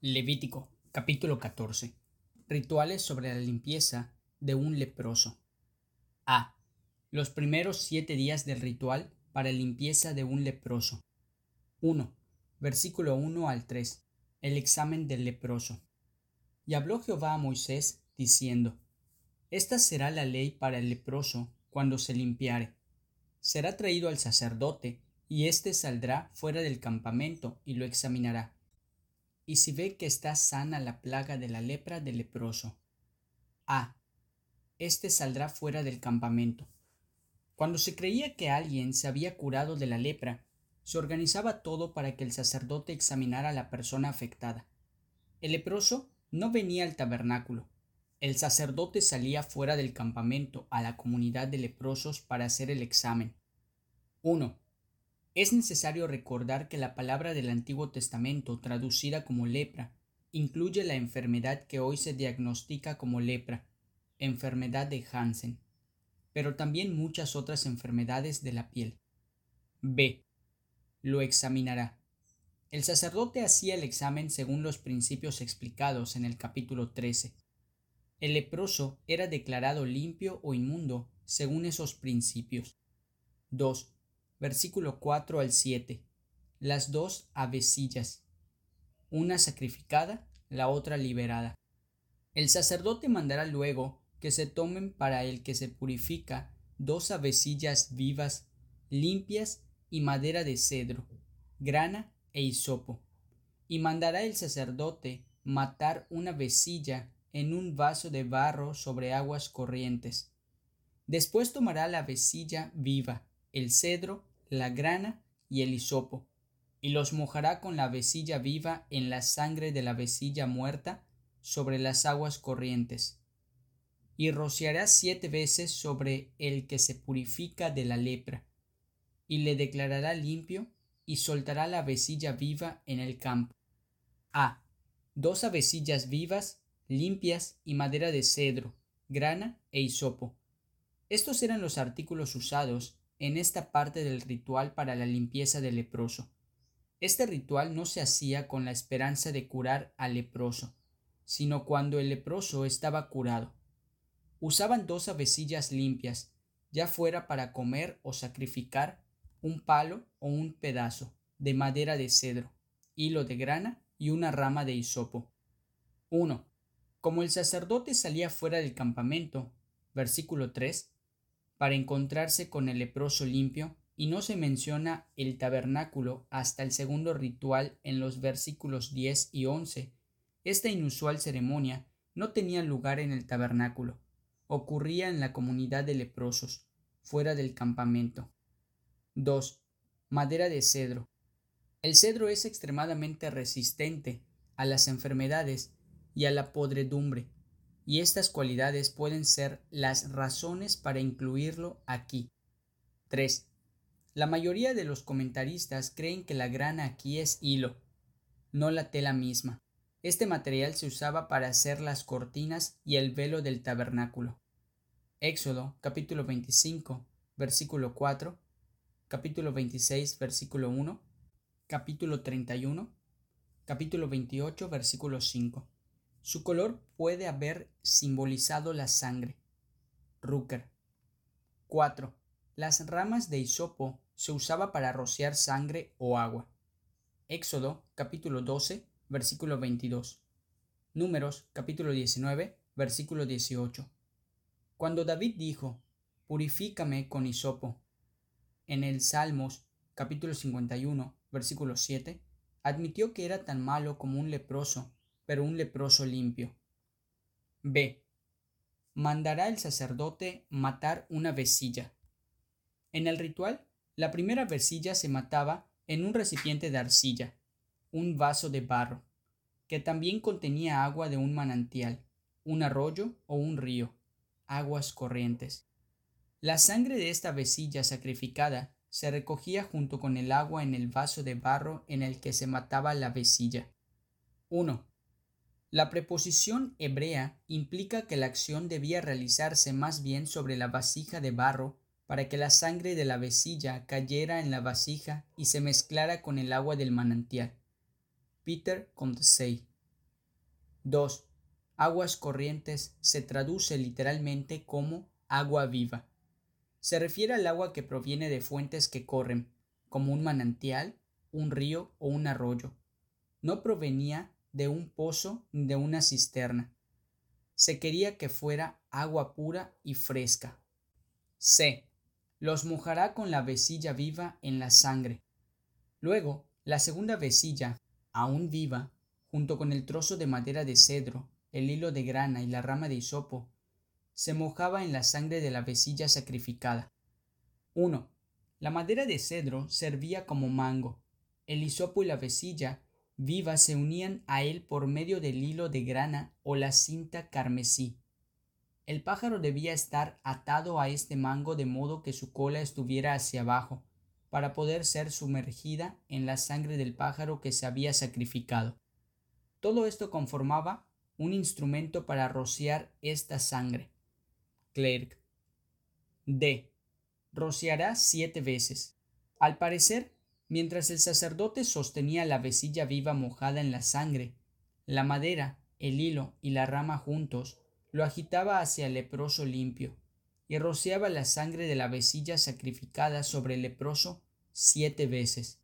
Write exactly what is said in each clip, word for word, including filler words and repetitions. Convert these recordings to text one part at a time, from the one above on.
Levítico, capítulo catorce. Rituales sobre la limpieza de un leproso. A. Los primeros siete días del ritual para limpieza de un leproso. uno. Versículo uno al tres. El examen del leproso. Y habló Jehová a Moisés, diciendo: Esta será la ley para el leproso cuando se limpiare. Será traído al sacerdote, y éste saldrá fuera del campamento y lo examinará. Y si ve que está sana la plaga de la lepra del leproso. A. Este saldrá fuera del campamento. Cuando se creía que alguien se había curado de la lepra, se organizaba todo para que el sacerdote examinara a la persona afectada. El leproso no venía al tabernáculo. El sacerdote salía fuera del campamento a la comunidad de leprosos para hacer el examen. uno. Es necesario recordar que la palabra del Antiguo Testamento, traducida como lepra, incluye la enfermedad que hoy se diagnostica como lepra, enfermedad de Hansen, pero también muchas otras enfermedades de la piel. B. Lo examinará. El sacerdote hacía el examen según los principios explicados en el capítulo trece. El leproso era declarado limpio o inmundo según esos principios. dos. Versículo cuatro al siete. Las dos avecillas, una sacrificada, la otra liberada. El sacerdote mandará luego que se tomen para el que se purifica dos avecillas vivas, limpias y madera de cedro, grana e hisopo, y mandará el sacerdote matar una avecilla en un vaso de barro sobre aguas corrientes. Después tomará la avecilla viva, el cedro, la grana y el hisopo, y los mojará con la avecilla viva en la sangre de la avecilla muerta sobre las aguas corrientes, y rociará siete veces sobre el que se purifica de la lepra, y le declarará limpio, y soltará la avecilla viva en el campo. A. Dos avecillas vivas, limpias y madera de cedro, grana e hisopo. Estos eran los artículos usados en esta parte del ritual para la limpieza del leproso. Este ritual no se hacía con la esperanza de curar al leproso, sino cuando el leproso estaba curado. Usaban dos avecillas limpias, ya fuera para comer o sacrificar, un palo o un pedazo de madera de cedro, hilo de grana y una rama de hisopo. uno. Como el sacerdote salía fuera del campamento, versículo tres, para encontrarse con el leproso limpio, y no se menciona el tabernáculo hasta el segundo ritual en los versículos diez y once. Esta inusual ceremonia no tenía lugar en el tabernáculo, ocurría en la comunidad de leprosos, fuera del campamento. dos. Madera de cedro. El cedro es extremadamente resistente a las enfermedades y a la podredumbre, y estas cualidades pueden ser las razones para incluirlo aquí. tres. La mayoría de los comentaristas creen que la grana aquí es hilo, no la tela misma. Este material se usaba para hacer las cortinas y el velo del tabernáculo. Éxodo, capítulo veinticinco, versículo cuatro, capítulo veintiséis, versículo uno, capítulo treinta y uno, capítulo veintiocho, versículo cinco. Su color puede haber simbolizado la sangre. Rucker. cuatro. Las ramas de hisopo se usaba para rociar sangre o agua. Éxodo, capítulo doce, versículo veintidós. Números, capítulo diecinueve, versículo dieciocho. Cuando David dijo: Purifícame con hisopo, en el Salmos, capítulo cincuenta y uno, versículo siete, admitió que era tan malo como un leproso, pero un leproso limpio. B. Mandará el sacerdote matar una avecilla. En el ritual, la primera avecilla se mataba en un recipiente de arcilla, un vaso de barro, que también contenía agua de un manantial, un arroyo o un río, aguas corrientes. La sangre de esta avecilla sacrificada se recogía junto con el agua en el vaso de barro en el que se mataba la avecilla. uno. La preposición hebrea implica que la acción debía realizarse más bien sobre la vasija de barro para que la sangre de la avecilla cayera en la vasija y se mezclara con el agua del manantial. Peter Condorcet. dos. Aguas corrientes se traduce literalmente como agua viva. Se refiere al agua que proviene de fuentes que corren, como un manantial, un río o un arroyo. No provenía de un pozo ni de una cisterna. Se quería que fuera agua pura y fresca. C. Los mojará con la vecilla viva en la sangre. Luego, la segunda vecilla, aún viva, junto con el trozo de madera de cedro, el hilo de grana y la rama de hisopo, se mojaba en la sangre de la vecilla sacrificada. uno. La madera de cedro servía como mango. El hisopo y la vecilla viva se unían a él por medio del hilo de grana o la cinta carmesí. El pájaro debía estar atado a este mango de modo que su cola estuviera hacia abajo, para poder ser sumergida en la sangre del pájaro que se había sacrificado. Todo esto conformaba un instrumento para rociar esta sangre. Clerc. D. Rociará siete veces. Al parecer, mientras el sacerdote sostenía la vecilla viva mojada en la sangre, la madera, el hilo y la rama juntos lo agitaba hacia el leproso limpio, y rociaba la sangre de la vecilla sacrificada sobre el leproso siete veces.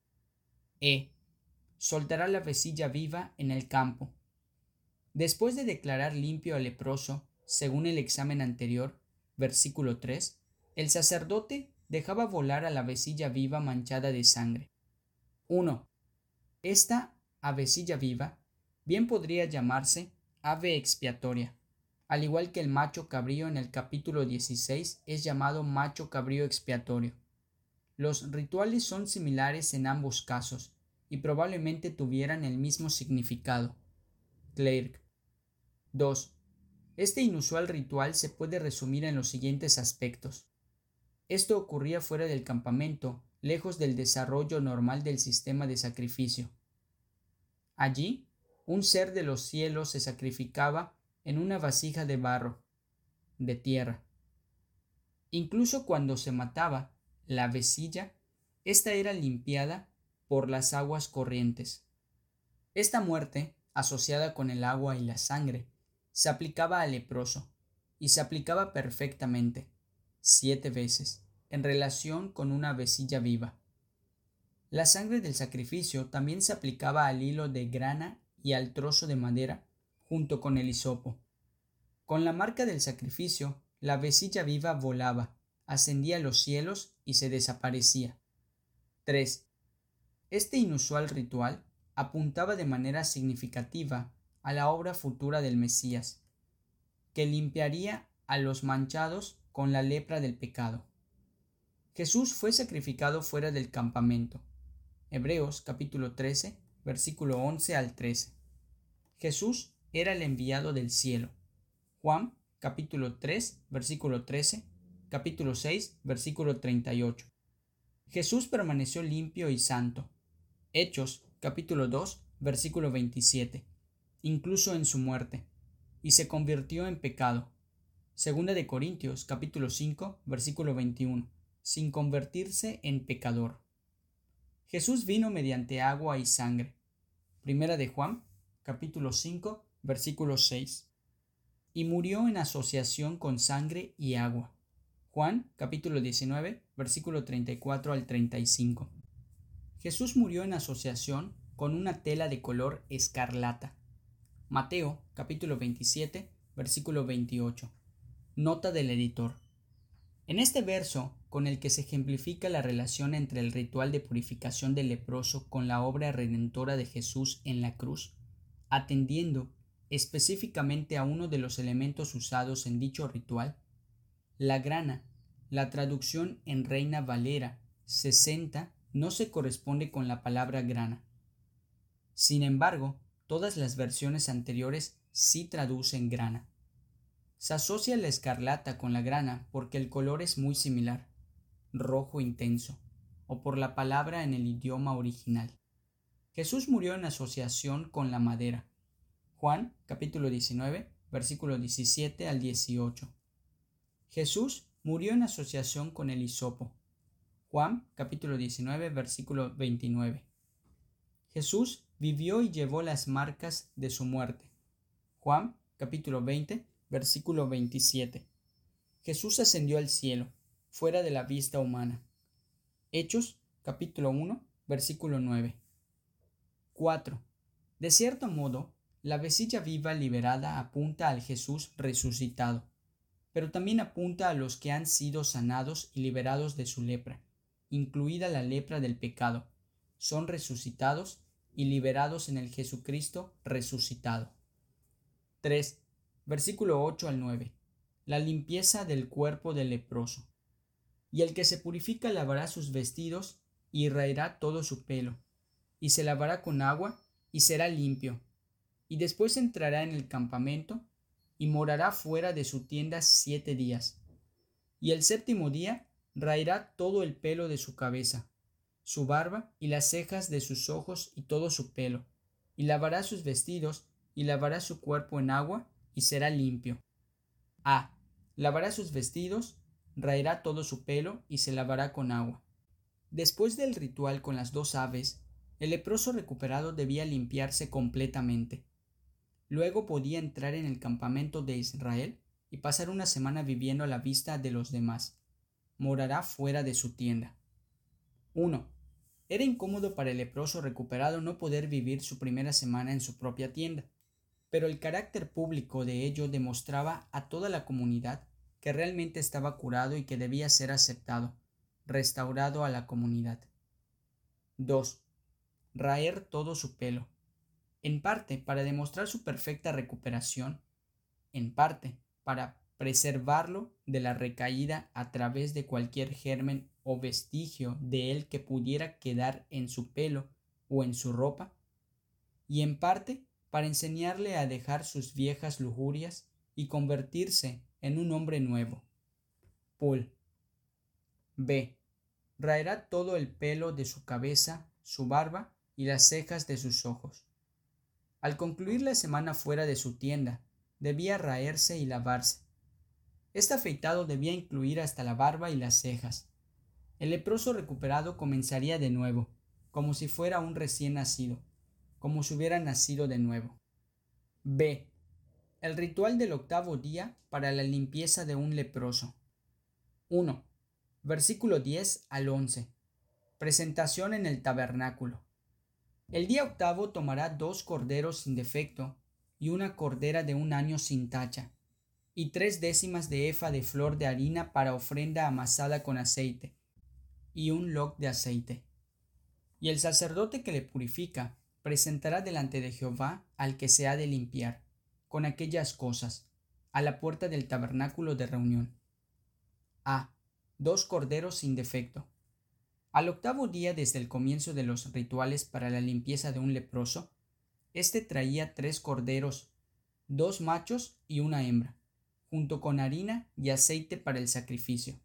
E. Soltará la vecilla viva en el campo. Después de declarar limpio al leproso, según el examen anterior, versículo tres, el sacerdote dejaba volar a la vecilla viva manchada de sangre. uno. Esta avecilla viva bien podría llamarse ave expiatoria, al igual que el macho cabrío en el capítulo dieciséis es llamado macho cabrío expiatorio. Los rituales son similares en ambos casos y probablemente tuvieran el mismo significado. Clerc. dos. Este inusual ritual se puede resumir en los siguientes aspectos. Esto ocurría fuera del campamento, lejos del desarrollo normal del sistema de sacrificio. Allí, un ser de los cielos se sacrificaba en una vasija de barro, de tierra. Incluso cuando se mataba la vecilla, ésta era limpiada por las aguas corrientes. Esta muerte, asociada con el agua y la sangre, se aplicaba al leproso, y se aplicaba perfectamente, siete veces, en relación con una vecilla viva. La sangre del sacrificio también se aplicaba al hilo de grana y al trozo de madera, junto con el hisopo. Con la marca del sacrificio, la vecilla viva volaba, ascendía a los cielos y se desaparecía. tres. Este inusual ritual apuntaba de manera significativa a la obra futura del Mesías, que limpiaría a los manchados con la lepra del pecado. Jesús fue sacrificado fuera del campamento. Hebreos capítulo trece, versículo once al trece. Jesús era el enviado del cielo. Juan capítulo tres, versículo trece, capítulo seis, versículo treinta y ocho. Jesús permaneció limpio y santo. Hechos capítulo dos, versículo veintisiete. Incluso en su muerte, y se convirtió en pecado. Segunda de Corintios capítulo cinco, versículo veintiuno, sin convertirse en pecador. Jesús vino mediante agua y sangre. Primera de Juan capítulo cinco, versículo seis. Y murió en asociación con sangre y agua. Juan capítulo diecinueve, versículo treinta y cuatro al treinta y cinco. Jesús murió en asociación con una tela de color escarlata. Mateo capítulo veintisiete, versículo veintiocho. Nota del editor. En este verso, con el que se ejemplifica la relación entre el ritual de purificación del leproso con la obra redentora de Jesús en la cruz, atendiendo específicamente a uno de los elementos usados en dicho ritual, la grana, la traducción en Reina Valera sesenta no se corresponde con la palabra grana. Sin embargo, todas las versiones anteriores sí traducen grana. Se asocia la escarlata con la grana porque el color es muy similar, rojo intenso, o por la palabra en el idioma original. Jesús murió en asociación con la madera. Juan capítulo diecinueve, versículo diecisiete al dieciocho. Jesús murió en asociación con el hisopo. Juan capítulo diecinueve, versículo veintinueve. Jesús vivió y llevó las marcas de su muerte. Juan capítulo veinte, versículo veintisiete. Jesús ascendió al cielo, fuera de la vista humana. Hechos capítulo uno, versículo nueve. cuatro. De cierto modo, la vecilla viva liberada apunta al Jesús resucitado, pero también apunta a los que han sido sanados y liberados de su lepra, incluida la lepra del pecado, son resucitados y liberados en el Jesucristo resucitado. tres. Versículo ocho al nueve. La limpieza del cuerpo del leproso. Y el que se purifica lavará sus vestidos y raerá todo su pelo, y se lavará con agua y será limpio, y después entrará en el campamento y morará fuera de su tienda siete días. Y el séptimo día raerá todo el pelo de su cabeza, su barba y las cejas de sus ojos y todo su pelo, y lavará sus vestidos y lavará su cuerpo en agua y será limpio. A. Lavará sus vestidos, raerá todo su pelo y se lavará con agua. Después del ritual con las dos aves, el leproso recuperado debía limpiarse completamente. Luego podía entrar en el campamento de Israel y pasar una semana viviendo a la vista de los demás. Morará fuera de su tienda. uno. Era incómodo para el leproso recuperado no poder vivir su primera semana en su propia tienda, pero el carácter público de ello demostraba a toda la comunidad que realmente estaba curado y que debía ser aceptado, restaurado a la comunidad. dos. Raer todo su pelo, en parte para demostrar su perfecta recuperación, en parte para preservarlo de la recaída a través de cualquier germen o vestigio de él que pudiera quedar en su pelo o en su ropa, y en parte para enseñarle a dejar sus viejas lujurias y convertirse en un hombre nuevo. Paul. B. Raerá todo el pelo de su cabeza, su barba y las cejas de sus ojos. Al concluir la semana fuera de su tienda, debía raerse y lavarse. Este afeitado debía incluir hasta la barba y las cejas. El leproso recuperado comenzaría de nuevo, como si fuera un recién nacido, como si hubiera nacido de nuevo. B. El ritual del octavo día para la limpieza de un leproso. uno. Versículo diez al once. Presentación en el tabernáculo. El día octavo tomará dos corderos sin defecto y una cordera de un año sin tacha, y tres décimas de efa de flor de harina para ofrenda amasada con aceite, y un loc de aceite. Y el sacerdote que le purifica presentará delante de Jehová al que se ha de limpiar, con aquellas cosas, a la puerta del tabernáculo de reunión. A. Dos corderos sin defecto. Al octavo día desde el comienzo de los rituales para la limpieza de un leproso, éste traía tres corderos, dos machos y una hembra, junto con harina y aceite para el sacrificio.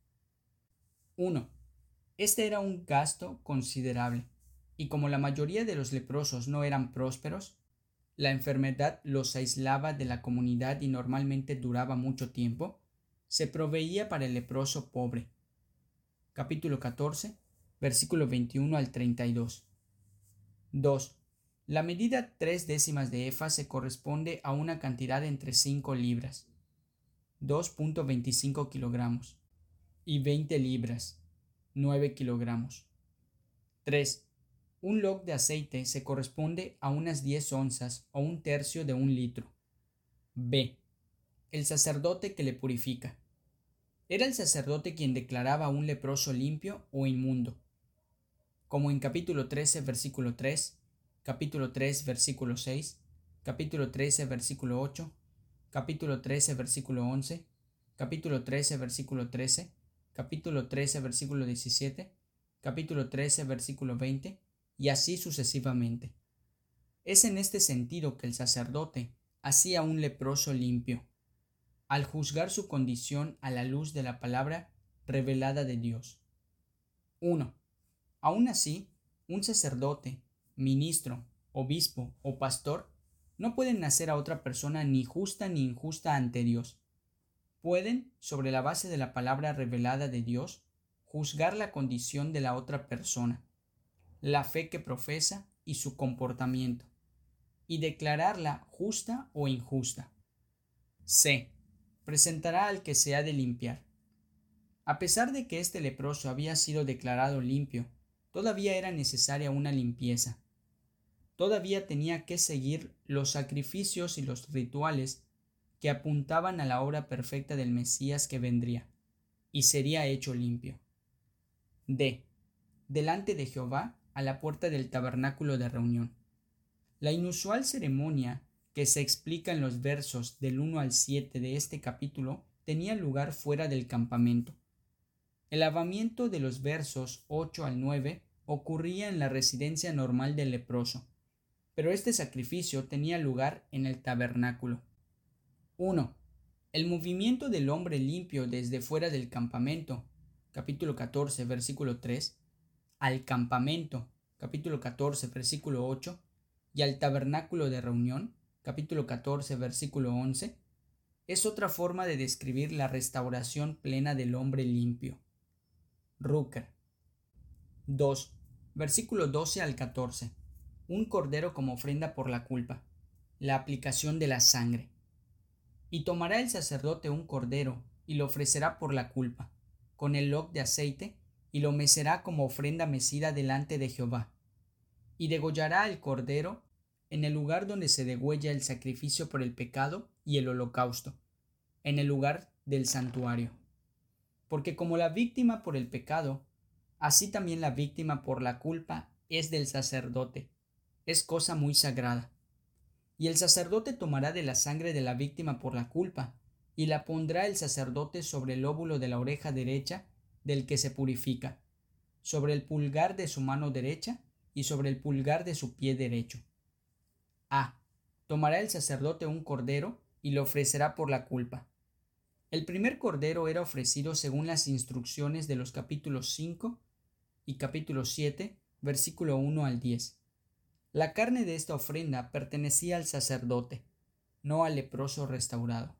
uno. Este era un gasto considerable, y como la mayoría de los leprosos no eran prósperos, la enfermedad los aislaba de la comunidad y normalmente duraba mucho tiempo, se proveía para el leproso pobre. Capítulo catorce, versículo veintiuno al treinta y dos. dos. La medida tres décimas de efa se corresponde a una cantidad de entre cinco libras, dos punto veinticinco kilogramos, y veinte libras, nueve kilogramos. tres. Un loc de aceite se corresponde a unas diez onzas o un tercio de un litro. B. El sacerdote que le purifica. Era el sacerdote quien declaraba a un leproso limpio o inmundo, como en capítulo trece, versículo tres, capítulo tres, versículo seis, capítulo trece, versículo ocho, capítulo trece, versículo once, capítulo trece, versículo trece, capítulo trece, versículo diecisiete, capítulo trece, versículo veinte, y así sucesivamente. Es en este sentido que el sacerdote hacía un leproso limpio, al juzgar su condición a la luz de la palabra revelada de Dios. uno. Aún así, un sacerdote, ministro, obispo o pastor no pueden nacer a otra persona ni justa ni injusta ante Dios. Pueden, sobre la base de la palabra revelada de Dios, juzgar la condición de la otra persona, la fe que profesa y su comportamiento. y declararla justa o injusta. C. Presentará al que se ha de limpiar. A pesar de que este leproso había sido declarado limpio, todavía era necesaria una limpieza. Todavía tenía que seguir los sacrificios y los rituales que apuntaban a la obra perfecta del Mesías que vendría, y sería hecho limpio. D. Delante de Jehová, a la puerta del tabernáculo de reunión. La inusual ceremonia que se explica en los versos del uno al siete de este capítulo tenía lugar fuera del campamento. El lavamiento de los versos ocho al nueve ocurría en la residencia normal del leproso, pero este sacrificio tenía lugar en el tabernáculo. uno. El movimiento del hombre limpio desde fuera del campamento, capítulo catorce, versículo tres, al campamento, capítulo catorce, versículo ocho, y al tabernáculo de reunión, capítulo catorce, versículo once, es otra forma de describir la restauración plena del hombre limpio. Rucker. dos. Versículo doce al catorce. Un cordero como ofrenda por la culpa. La aplicación de la sangre. Y tomará el sacerdote un cordero, y lo ofrecerá por la culpa, con el log de aceite, y lo mecerá como ofrenda mecida delante de Jehová. Y degollará el cordero en el lugar donde se degüella el sacrificio por el pecado y el holocausto, en el lugar del santuario. Porque como la víctima por el pecado, así también la víctima por la culpa es del sacerdote. Es cosa muy sagrada. Y el sacerdote tomará de la sangre de la víctima por la culpa, y la pondrá el sacerdote sobre el lóbulo de la oreja derecha del que se purifica, sobre el pulgar de su mano derecha y sobre el pulgar de su pie derecho. A. Tomará el sacerdote un cordero y lo ofrecerá por la culpa. El primer cordero era ofrecido según las instrucciones de los capítulos cinco y capítulo siete, versículo uno al diez. La carne de esta ofrenda pertenecía al sacerdote, no al leproso restaurado.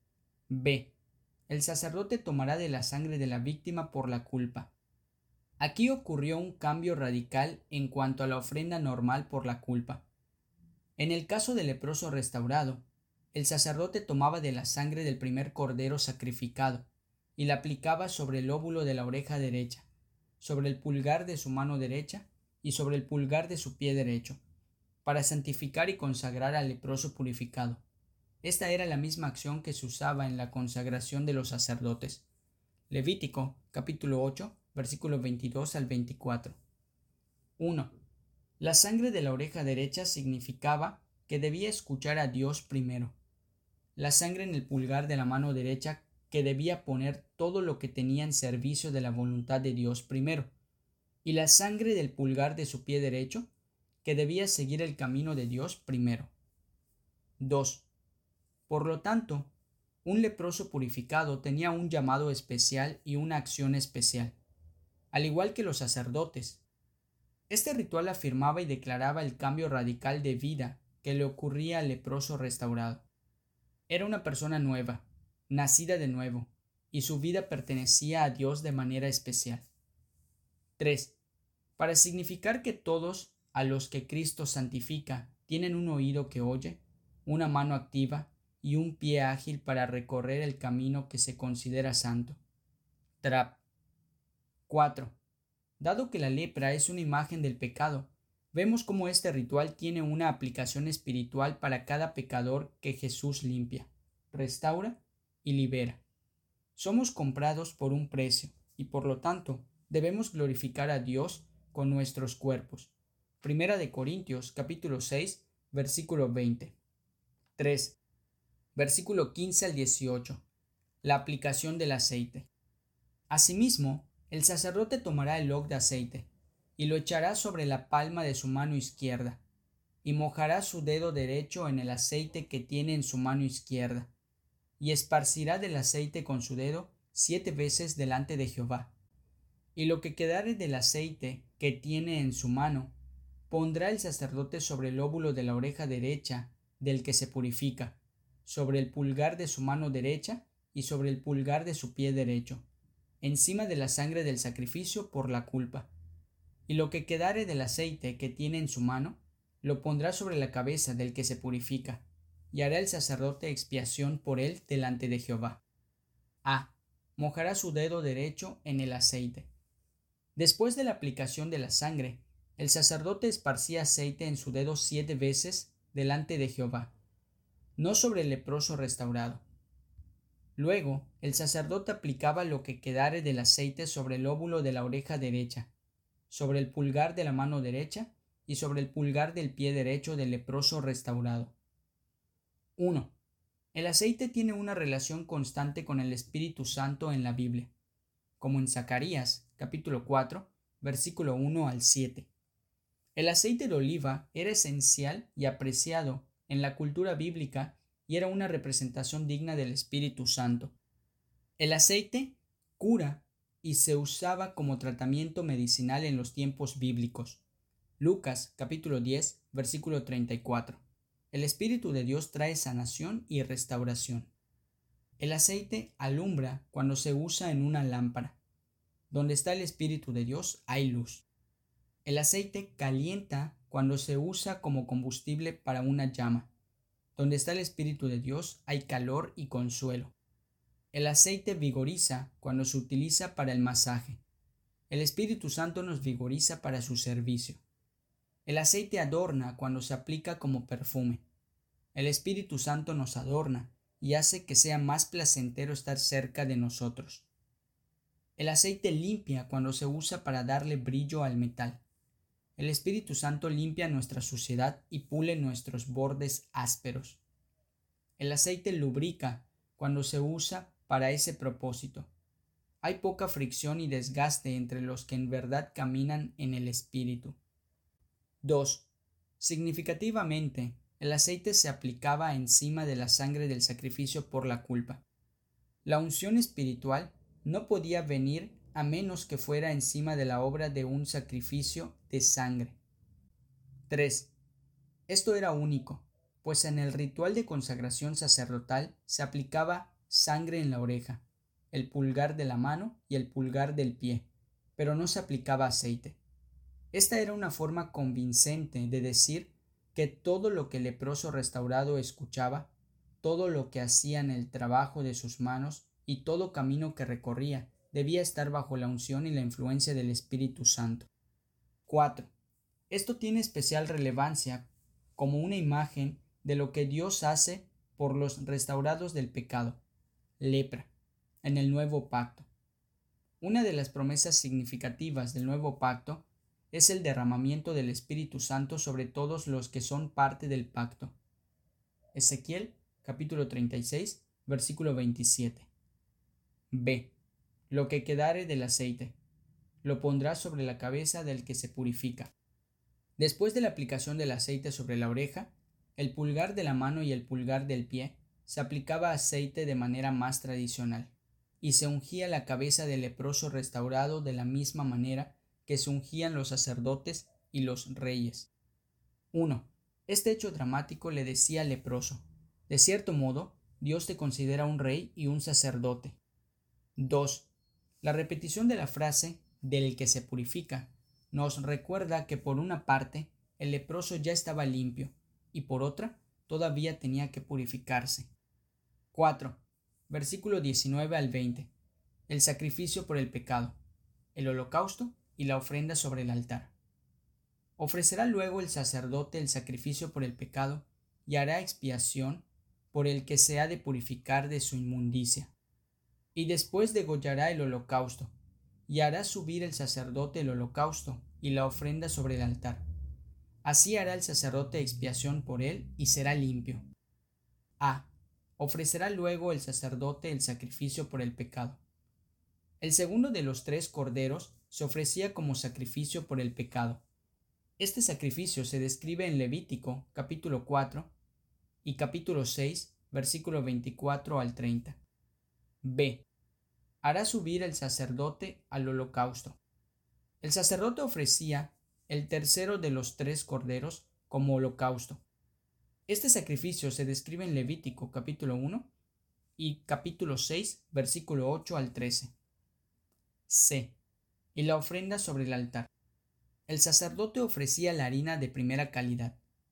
B. El sacerdote tomará de la sangre de la víctima por la culpa. Aquí ocurrió un cambio radical en cuanto a la ofrenda normal por la culpa. En el caso del leproso restaurado, el sacerdote tomaba de la sangre del primer cordero sacrificado y la aplicaba sobre el lóbulo de la oreja derecha, sobre el pulgar de su mano derecha y sobre el pulgar de su pie derecho, para santificar y consagrar al leproso purificado. Esta era la misma acción que se usaba en la consagración de los sacerdotes. Levítico, capítulo ocho, versículos veintidós al veinticuatro. uno. La sangre de la oreja derecha significaba que debía escuchar a Dios primero. La sangre en el pulgar de la mano derecha que debía poner todo lo que tenía en servicio de la voluntad de Dios primero. Y la sangre del pulgar de su pie derecho que debía seguir el camino de Dios primero. dos. Por lo tanto, un leproso purificado tenía un llamado especial y una acción especial, al igual que los sacerdotes. Este ritual afirmaba y declaraba el cambio radical de vida que le ocurría al leproso restaurado. Era una persona nueva, nacida de nuevo, y su vida pertenecía a Dios de manera especial. tres. Para significar que todos a los que Cristo santifica tienen un oído que oye, una mano activa y un pie ágil para recorrer el camino que se considera santo. Trap. cuatro. Dado que la lepra es una imagen del pecado, vemos cómo este ritual tiene una aplicación espiritual para cada pecador que Jesús limpia, restaura y libera. Somos comprados por un precio y por lo tanto debemos glorificar a Dios con nuestros cuerpos. Primera de Corintios capítulo seis, versículo veinte. tres. Versículo quince al dieciocho. La aplicación del aceite. Asimismo, el sacerdote tomará el log de aceite y lo echará sobre la palma de su mano izquierda, y mojará su dedo derecho en el aceite que tiene en su mano izquierda, y esparcirá del aceite con su dedo siete veces delante de Jehová. Y lo que quedare del aceite que tiene en su mano, pondrá el sacerdote sobre el lóbulo de la oreja derecha del que se purifica, sobre el pulgar de su mano derecha y sobre el pulgar de su pie derecho, encima de la sangre del sacrificio por la culpa. Y lo que quedare del aceite que tiene en su mano, lo pondrá sobre la cabeza del que se purifica, y hará el sacerdote expiación por él delante de Jehová. A. Mojará su dedo derecho en el aceite. Después de la aplicación de la sangre, el sacerdote esparcía aceite en su dedo siete veces delante de Jehová, no sobre el leproso restaurado. Luego, el sacerdote aplicaba lo que quedare del aceite sobre el óvulo de la oreja derecha, sobre el pulgar de la mano derecha y sobre el pulgar del pie derecho del leproso restaurado. uno. El aceite tiene una relación constante con el Espíritu Santo en la Biblia, como en Zacarías, capítulo cuatro, versículo uno al siete. El aceite de oliva era esencial y apreciado en la cultura bíblica y era una representación digna del Espíritu Santo. El aceite cura y se usaba como tratamiento medicinal en los tiempos bíblicos. Lucas, capítulo diez, versículo treinta y cuatro. El Espíritu de Dios trae sanación y restauración. El aceite alumbra cuando se usa en una lámpara. Donde está el Espíritu de Dios hay luz. El aceite calienta cuando se usa como combustible para una llama. Donde está el Espíritu de Dios hay calor y consuelo. El aceite vigoriza cuando se utiliza para el masaje. El Espíritu Santo nos vigoriza para su servicio. El aceite adorna cuando se aplica como perfume. El Espíritu Santo nos adorna y hace que sea más placentero estar cerca de nosotros. El aceite limpia cuando se usa para darle brillo al metal. El Espíritu Santo limpia nuestra suciedad y pule nuestros bordes ásperos. El aceite lubrica cuando se usa para ese propósito. Hay poca fricción y desgaste entre los que en verdad caminan en el Espíritu. dos. Significativamente, el aceite se aplicaba encima de la sangre del sacrificio por la culpa. La unción espiritual no podía venir a menos que fuera encima de la obra de un sacrificio de sangre. tres. Esto era único, pues en el ritual de consagración sacerdotal se aplicaba sangre en la oreja, el pulgar de la mano y el pulgar del pie, pero no se aplicaba aceite. Esta era una forma convincente de decir que todo lo que el leproso restaurado escuchaba, todo lo que hacía en el trabajo de sus manos y todo camino que recorría debía estar bajo la unción y la influencia del Espíritu Santo. cuatro. Esto tiene especial relevancia como una imagen de lo que Dios hace por los restaurados del pecado, lepra, en el nuevo pacto. Una de las promesas significativas del nuevo pacto es el derramamiento del Espíritu Santo sobre todos los que son parte del pacto. Ezequiel, capítulo treinta y seis, versículo veintisiete. B. Lo que quedare del aceite, lo pondrá sobre la cabeza del que se purifica. Después de la aplicación del aceite sobre la oreja, el pulgar de la mano y el pulgar del pie, se aplicaba aceite de manera más tradicional, y se ungía la cabeza del leproso restaurado de la misma manera que se ungían los sacerdotes y los reyes. uno. Este hecho dramático le decía al leproso: de cierto modo, Dios te considera un rey y un sacerdote. dos. La repetición de la frase del que se purifica nos recuerda que por una parte el leproso ya estaba limpio y por otra todavía tenía que purificarse. cuatro. Versículo diecinueve al veinte. El sacrificio por el pecado, el holocausto y la ofrenda sobre el altar. Ofrecerá luego el sacerdote el sacrificio por el pecado y hará expiación por el que se ha de purificar de su inmundicia. Y después degollará el holocausto, y hará subir el sacerdote el holocausto y la ofrenda sobre el altar. Así hará el sacerdote expiación por él y será limpio. A. Ofrecerá luego el sacerdote el sacrificio por el pecado. El segundo de los tres corderos se ofrecía como sacrificio por el pecado. Este sacrificio se describe en Levítico capítulo cuatro y capítulo seis, versículo veinticuatro al treinta. B. Hará subir el sacerdote al holocausto. El sacerdote ofrecía el tercero de los tres corderos como holocausto. Este sacrificio se describe en Levítico capítulo uno y capítulo seis, versículo ocho al trece. C. Y la ofrenda sobre el altar. El sacerdote ofrecía la harina de primera calidad,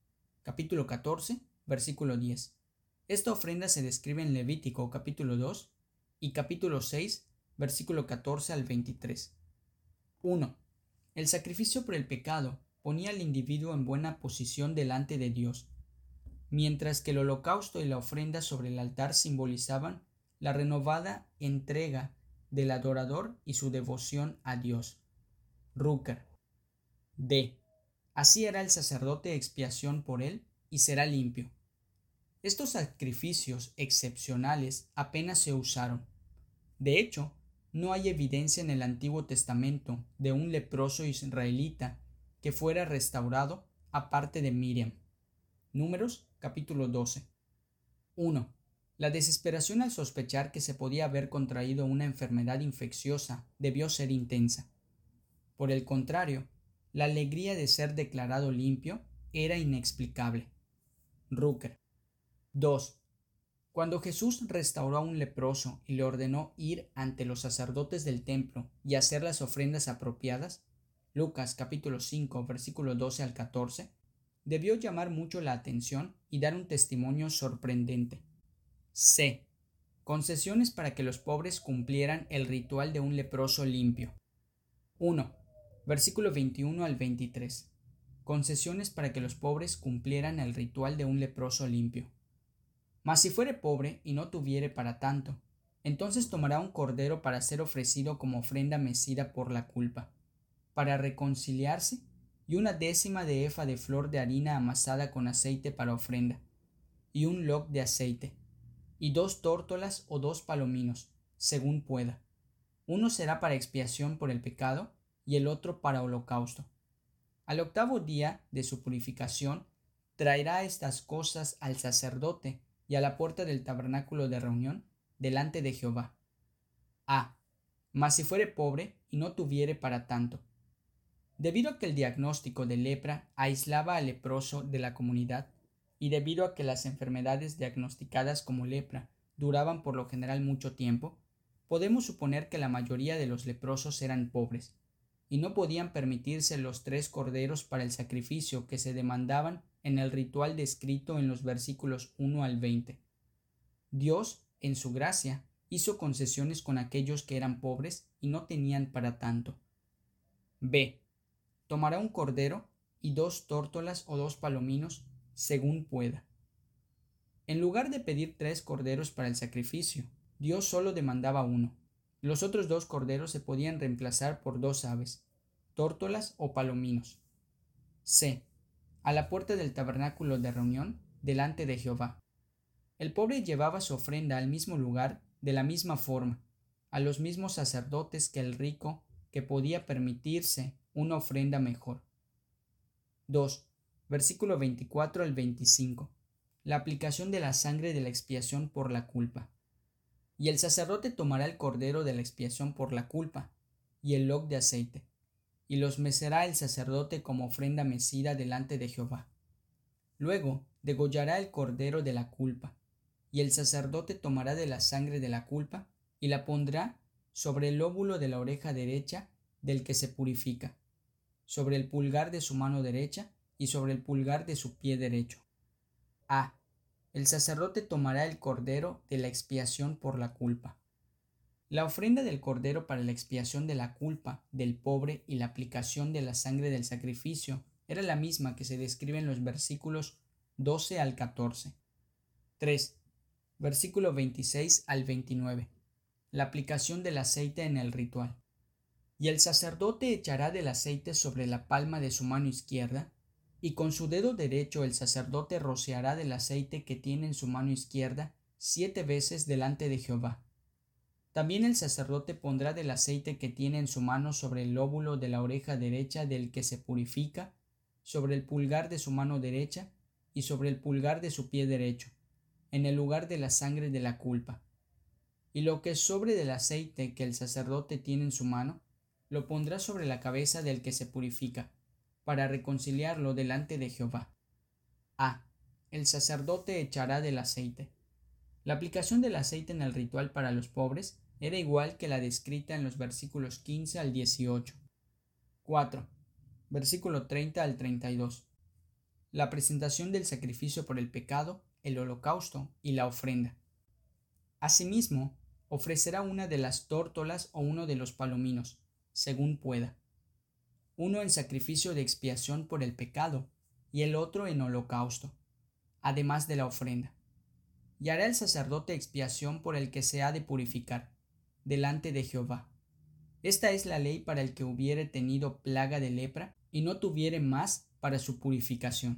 capítulo catorce, versículo diez. Esta ofrenda se describe en Levítico capítulo dos y capítulo seis, versículo catorce al veintitrés. uno. El sacrificio por el pecado ponía al individuo en buena posición delante de Dios, mientras que el holocausto y la ofrenda sobre el altar simbolizaban la renovada entrega del adorador y su devoción a Dios. Rucker. D. Así hará el sacerdote expiación por él y será limpio. Estos sacrificios excepcionales apenas se usaron. De hecho, no hay evidencia en el Antiguo Testamento de un leproso israelita que fuera restaurado aparte de Miriam. Números capítulo doce. uno. La desesperación al sospechar que se podía haber contraído una enfermedad infecciosa debió ser intensa. Por el contrario, la alegría de ser declarado limpio era inexplicable. Rucker. dos. Cuando Jesús restauró a un leproso y le ordenó ir ante los sacerdotes del templo y hacer las ofrendas apropiadas, Lucas capítulo cinco, versículo doce al catorce, debió llamar mucho la atención y dar un testimonio sorprendente. C. Concesiones para que los pobres cumplieran el ritual de un leproso limpio. uno. Versículo veintiuno al veintitrés. Concesiones para que los pobres cumplieran el ritual de un leproso limpio. Mas si fuere pobre y no tuviere para tanto, entonces tomará un cordero para ser ofrecido como ofrenda mecida por la culpa, para reconciliarse, y una décima de efa de flor de harina amasada con aceite para ofrenda, y un loc de aceite, y dos tórtolas o dos palominos, según pueda. Uno será para expiación por el pecado, y el otro para holocausto. Al octavo día de su purificación, traerá estas cosas al sacerdote y a la puerta del tabernáculo de reunión, delante de Jehová. A. Mas si fuere pobre y no tuviere para tanto. Debido a que el diagnóstico de lepra aislaba al leproso de la comunidad, y debido a que las enfermedades diagnosticadas como lepra duraban por lo general mucho tiempo, podemos suponer que la mayoría de los leprosos eran pobres, y no podían permitirse los tres corderos para el sacrificio que se demandaban en el ritual descrito en los versículos uno al veinte. Dios, en su gracia, hizo concesiones con aquellos que eran pobres y no tenían para tanto. B. Tomará un cordero y dos tórtolas o dos palominos, según pueda. En lugar de pedir tres corderos para el sacrificio, Dios solo demandaba uno. Los otros dos corderos se podían reemplazar por dos aves, tórtolas o palominos. C. A la puerta del tabernáculo de reunión, delante de Jehová. El pobre llevaba su ofrenda al mismo lugar, de la misma forma, a los mismos sacerdotes que el rico, que podía permitirse una ofrenda mejor. dos. Versículo veinticuatro al veinticinco. La aplicación de la sangre de la expiación por la culpa. Y el sacerdote tomará el cordero de la expiación por la culpa, y el loc de aceite, y los mecerá el sacerdote como ofrenda mecida delante de Jehová. Luego degollará el cordero de la culpa, y el sacerdote tomará de la sangre de la culpa, y la pondrá sobre el lóbulo de la oreja derecha del que se purifica, sobre el pulgar de su mano derecha, y sobre el pulgar de su pie derecho. A. El sacerdote tomará el cordero de la expiación por la culpa. La ofrenda del cordero para la expiación de la culpa del pobre y la aplicación de la sangre del sacrificio era la misma que se describe en los versículos doce al catorce. tres. Versículo veintiséis al veintinueve. La aplicación del aceite en el ritual. Y el sacerdote echará del aceite sobre la palma de su mano izquierda, y con su dedo derecho el sacerdote rociará del aceite que tiene en su mano izquierda siete veces delante de Jehová. También el sacerdote pondrá del aceite que tiene en su mano sobre el lóbulo de la oreja derecha del que se purifica, sobre el pulgar de su mano derecha y sobre el pulgar de su pie derecho, en el lugar de la sangre de la culpa. Y lo que sobre del aceite que el sacerdote tiene en su mano, lo pondrá sobre la cabeza del que se purifica, para reconciliarlo delante de Jehová. A. El sacerdote echará del aceite. La aplicación del aceite en el ritual para los pobres era igual que la descrita en los versículos quince al dieciocho. cuatro. Versículo treinta al treinta y dos. la presentación del sacrificio por el pecado, el holocausto y la ofrenda. Asimismo, ofrecerá una de las tórtolas o uno de los palominos, según pueda, uno en sacrificio de expiación por el pecado y el otro en holocausto, además de la ofrenda. Y hará el sacerdote expiación por el que se ha de purificar, delante de Jehová. Esta es la ley para el que hubiere tenido plaga de lepra y no tuviere más para su purificación.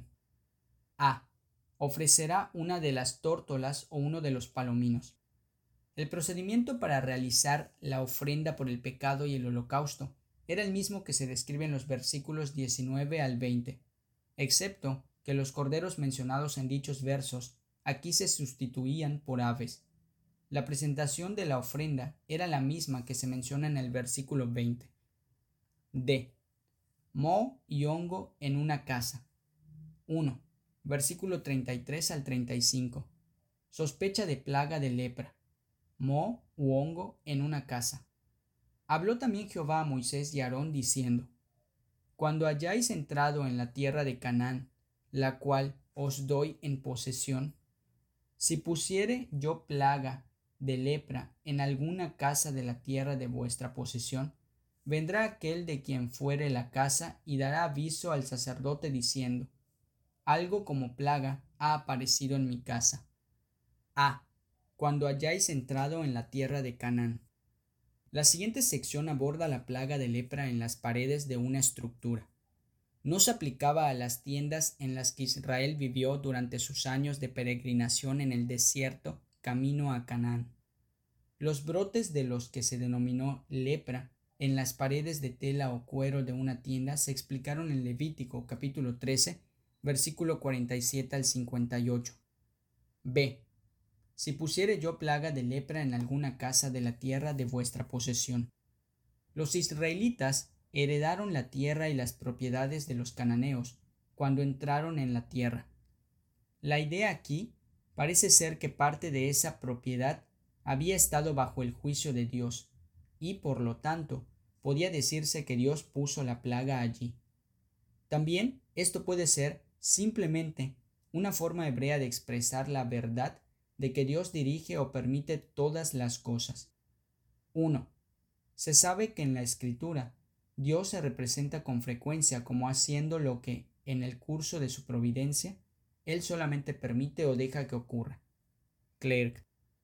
A. Ofrecerá una de las tórtolas o uno de los palominos. El procedimiento para realizar la ofrenda por el pecado y el holocausto era el mismo que se describe en los versículos diecinueve al veinte, excepto que los corderos mencionados en dichos versos aquí se sustituían por aves. La presentación de la ofrenda era la misma que se menciona en el versículo veinte. D. Moho y hongo en una casa. uno. Versículo treinta y tres al treinta y cinco. Sospecha de plaga de lepra. Moho u hongo en una casa. Habló también Jehová a Moisés y a Aarón diciendo: Cuando hayáis entrado en la tierra de Canaán, la cual os doy en posesión, si pusiere yo plaga de lepra en alguna casa de la tierra de vuestra posesión, vendrá aquel de quien fuere la casa y dará aviso al sacerdote diciendo: Algo como plaga ha aparecido en mi casa. A. Cuando hayáis entrado en la tierra de Canaán. La siguiente sección aborda la plaga de lepra en las paredes de una estructura. No se aplicaba a las tiendas en las que Israel vivió durante sus años de peregrinación en el desierto camino a Canaán. Los brotes de los que se denominó lepra en las paredes de tela o cuero de una tienda se explicaron en Levítico capítulo trece, versículo cuarenta y siete al cincuenta y ocho. B. Si pusiere yo plaga de lepra en alguna casa de la tierra de vuestra posesión. Los israelitas heredaron la tierra y las propiedades de los cananeos cuando entraron en la tierra. La idea aquí parece ser que parte de esa propiedad había estado bajo el juicio de Dios, y por lo tanto podía decirse que Dios puso la plaga allí. También esto puede ser simplemente una forma hebrea de expresar la verdad de que Dios dirige o permite todas las cosas. uno. Se sabe que en la Escritura Dios se representa con frecuencia como haciendo lo que, en el curso de su providencia, Él solamente permite o deja que ocurra. Clerk.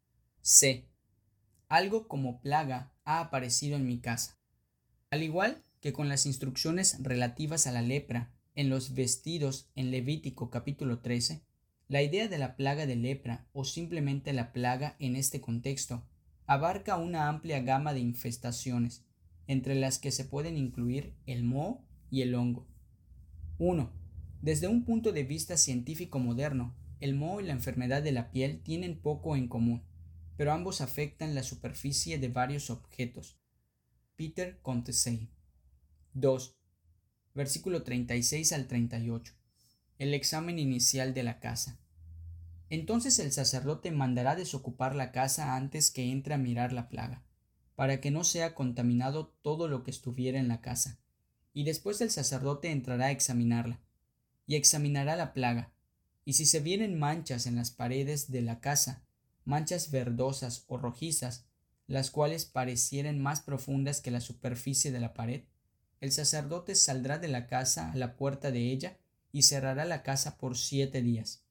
C. Algo como plaga ha aparecido en mi casa. Al igual que con las instrucciones relativas a la lepra en los vestidos en Levítico capítulo trece, la idea de la plaga de lepra o simplemente la plaga en este contexto abarca una amplia gama de infestaciones, entre las que se pueden incluir el moho y el hongo. uno. Desde un punto de vista científico moderno, el moho y la enfermedad de la piel tienen poco en común, pero ambos afectan la superficie de varios objetos. Peter Contesey. dos. Versículo treinta y seis al treinta y ocho. El examen inicial de la casa. Entonces el sacerdote mandará desocupar la casa antes que entre a mirar la plaga, para que no sea contaminado todo lo que estuviera en la casa, y después el sacerdote entrará a examinarla, y examinará la plaga, y si se vieren manchas en las paredes de la casa, manchas verdosas o rojizas, las cuales parecieren más profundas que la superficie de la pared, el sacerdote saldrá de la casa a la puerta de ella y cerrará la casa por siete días.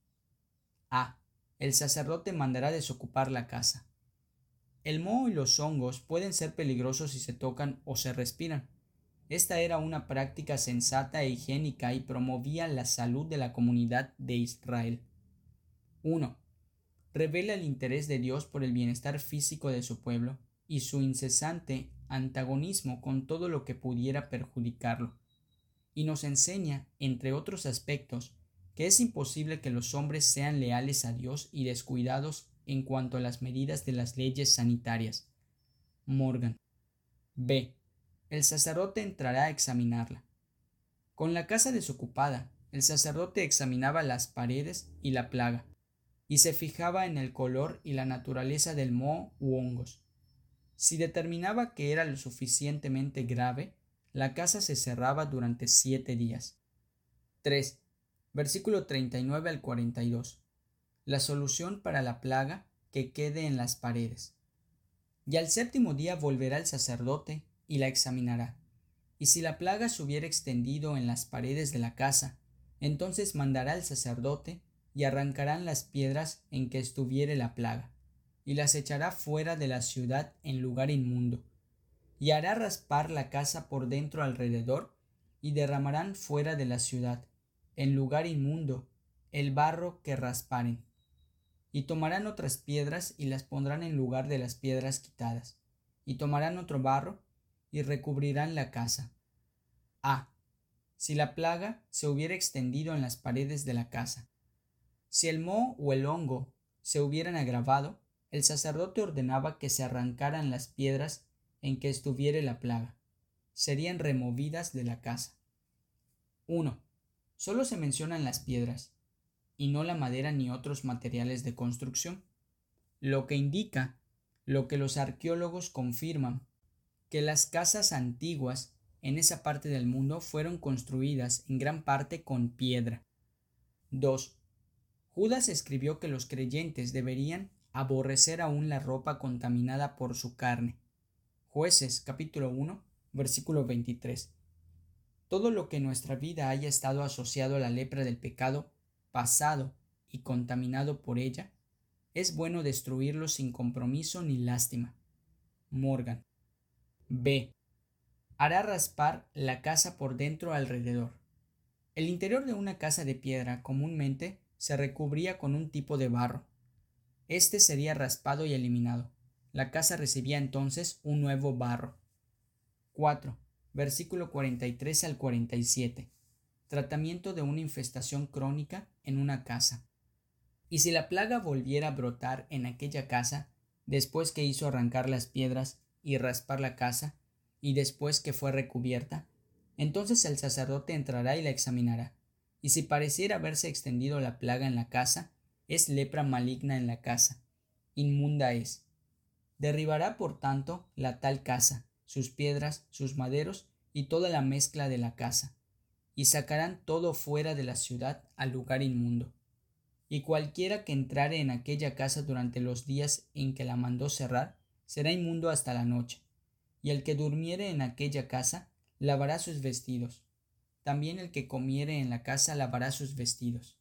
A. El sacerdote mandará desocupar la casa. El moho y los hongos pueden ser peligrosos si se tocan o se respiran. Esta era una práctica sensata e higiénica y promovía la salud de la comunidad de Israel. uno. Revela el interés de Dios por el bienestar físico de su pueblo y su incesante antagonismo con todo lo que pudiera perjudicarlo. Y nos enseña, entre otros aspectos, que es imposible que los hombres sean leales a Dios y descuidados en cuanto a las medidas de las leyes sanitarias. Morgan. B. El sacerdote entrará a examinarla. Con la casa desocupada, el sacerdote examinaba las paredes y la plaga, y se fijaba en el color y la naturaleza del moho u hongos. Si determinaba que era lo suficientemente grave, la casa se cerraba durante siete días. tres. Versículo treinta y nueve al cuarenta y dos. La solución para la plaga que quede en las paredes. Y al séptimo día volverá el sacerdote y la examinará. Y si la plaga se hubiera extendido en las paredes de la casa, entonces mandará el sacerdote y arrancarán las piedras en que estuviere la plaga, y las echará fuera de la ciudad en lugar inmundo, y hará raspar la casa por dentro alrededor, y derramarán fuera de la ciudad, en lugar inmundo, el barro que rasparen. Y tomarán otras piedras y las pondrán en lugar de las piedras quitadas, y tomarán otro barro y recubrirán la casa. A. Si la plaga se hubiera extendido en las paredes de la casa. Si el moho o el hongo se hubieran agravado, el sacerdote ordenaba que se arrancaran las piedras en que estuviere la plaga. Serían removidas de la casa. uno. Solo se mencionan las piedras, y no la madera ni otros materiales de construcción, lo que indica lo que los arqueólogos confirman, que las casas antiguas en esa parte del mundo fueron construidas en gran parte con piedra. dos. Judas escribió que los creyentes deberían aborrecer aún la ropa contaminada por su carne. Jueces capítulo uno, versículo veintitrés. Todo lo que en nuestra vida haya estado asociado a la lepra del pecado pasado y contaminado por ella, es bueno destruirlo sin compromiso ni lástima. Morgan. B. Hará raspar la casa por dentro alrededor. El interior de una casa de piedra comúnmente se recubría con un tipo de barro. Este sería raspado y eliminado. La casa recibía entonces un nuevo barro. cuatro. Versículo cuarenta y tres al cuarenta y siete. Tratamiento de una infestación crónica en una casa. Y si la plaga volviera a brotar en aquella casa, después que hizo arrancar las piedras y raspar la casa, y después que fue recubierta, entonces el sacerdote entrará y la examinará. Y si pareciera haberse extendido la plaga en la casa, es lepra maligna en la casa. Inmunda es. Derribará, por tanto, la tal casa, sus piedras, sus maderos y toda la mezcla de la casa, y sacarán todo fuera de la ciudad al lugar inmundo. Y cualquiera que entrare en aquella casa durante los días en que la mandó cerrar, será inmundo hasta la noche. Y el que durmiere en aquella casa, lavará sus vestidos. También el que comiere en la casa lavará sus vestidos.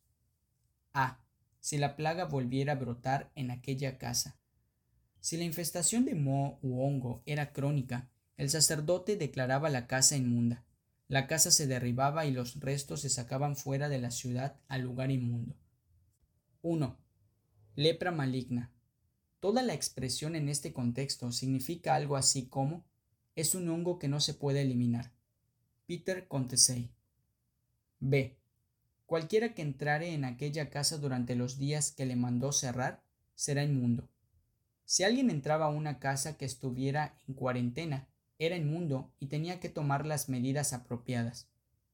A. Si la plaga volviera a brotar en aquella casa. Si la infestación de moho u hongo era crónica, el sacerdote declaraba la casa inmunda. La casa se derribaba y los restos se sacaban fuera de la ciudad al lugar inmundo. uno. Lepra maligna. Toda la expresión en este contexto significa algo así como es un hongo que no se puede eliminar. Peter Contesey. B. Cualquiera que entrare en aquella casa durante los días que le mandó cerrar, será inmundo. Si alguien entraba a una casa que estuviera en cuarentena, era inmundo y tenía que tomar las medidas apropiadas.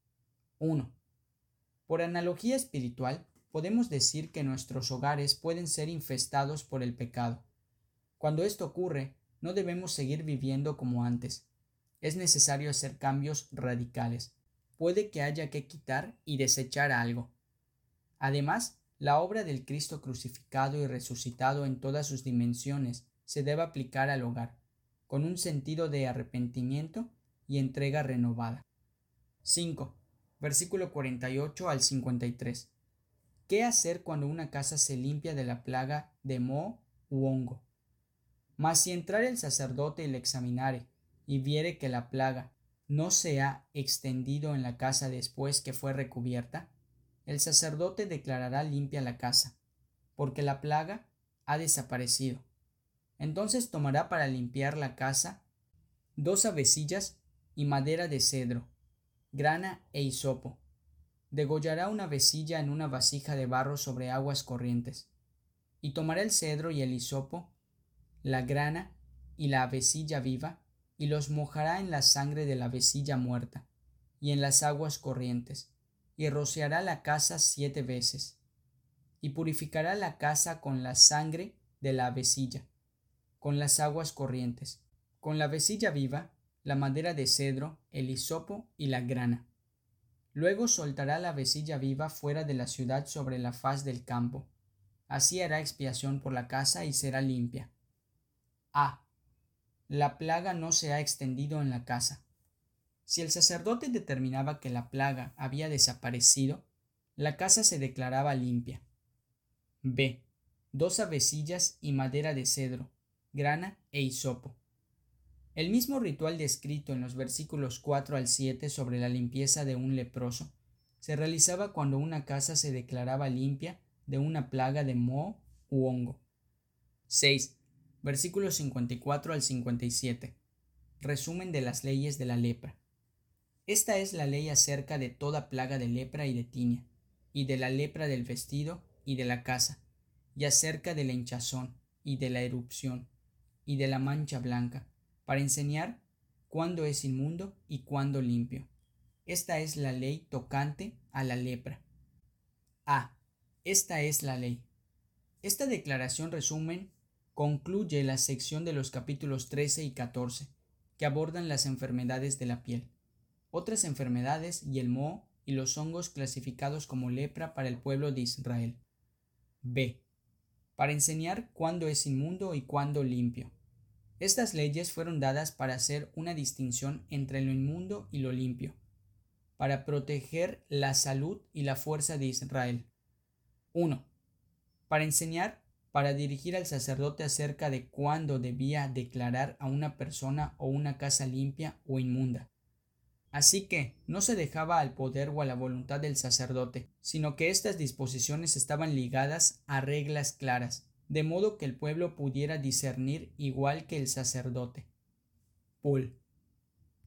uno. Por analogía espiritual, podemos decir que nuestros hogares pueden ser infestados por el pecado. Cuando esto ocurre, no debemos seguir viviendo como antes. Es necesario hacer cambios radicales. Puede que haya que quitar y desechar algo. Además, la obra del Cristo crucificado y resucitado en todas sus dimensiones se debe aplicar al hogar, con un sentido de arrepentimiento y entrega renovada. cinco. Versículo cuarenta y ocho al cincuenta y tres. ¿Qué hacer cuando una casa se limpia de la plaga de moho u hongo? Mas si entrare el sacerdote y la examinare, y viere que la plaga no se ha extendido en la casa después que fue recubierta, el sacerdote declarará limpia la casa, porque la plaga ha desaparecido. Entonces tomará para limpiar la casa dos avecillas y madera de cedro, grana e hisopo. Degollará una avecilla en una vasija de barro sobre aguas corrientes, y tomará el cedro y el hisopo, la grana y la avecilla viva, y los mojará en la sangre de la avecilla muerta, y en las aguas corrientes, y rociará la casa siete veces, y purificará la casa con la sangre de la avecilla, con las aguas corrientes, con la avecilla viva, la madera de cedro, el hisopo y la grana. Luego soltará la avecilla viva fuera de la ciudad sobre la faz del campo. Así hará expiación por la casa y será limpia. A. La plaga no se ha extendido en la casa. Si el sacerdote determinaba que la plaga había desaparecido, la casa se declaraba limpia. B. Dos avecillas y madera de cedro, grana e hisopo. El mismo ritual descrito en los versículos cuatro al siete sobre la limpieza de un leproso se realizaba cuando una casa se declaraba limpia de una plaga de moho u hongo. seis. Versículos cincuenta y cuatro al cincuenta y siete. Resumen de las leyes de la lepra. Esta es la ley acerca de toda plaga de lepra y de tiña, y de la lepra del vestido y de la casa, y acerca de la hinchazón, y de la erupción, y de la mancha blanca, para enseñar cuándo es inmundo y cuándo limpio. Esta es la ley tocante a la lepra. A. Esta es la ley. Esta declaración resumen concluye la sección de los capítulos trece y catorce, que abordan las enfermedades de la piel, otras enfermedades y el moho y los hongos clasificados como lepra para el pueblo de Israel. B. Para enseñar cuándo es inmundo y cuándo limpio. Estas leyes fueron dadas para hacer una distinción entre lo inmundo y lo limpio, para proteger la salud y la fuerza de Israel. uno. Para enseñar, para dirigir al sacerdote acerca de cuándo debía declarar a una persona o una casa limpia o inmunda. Así que no se dejaba al poder o a la voluntad del sacerdote, sino que estas disposiciones estaban ligadas a reglas claras, de modo que el pueblo pudiera discernir igual que el sacerdote. Paul.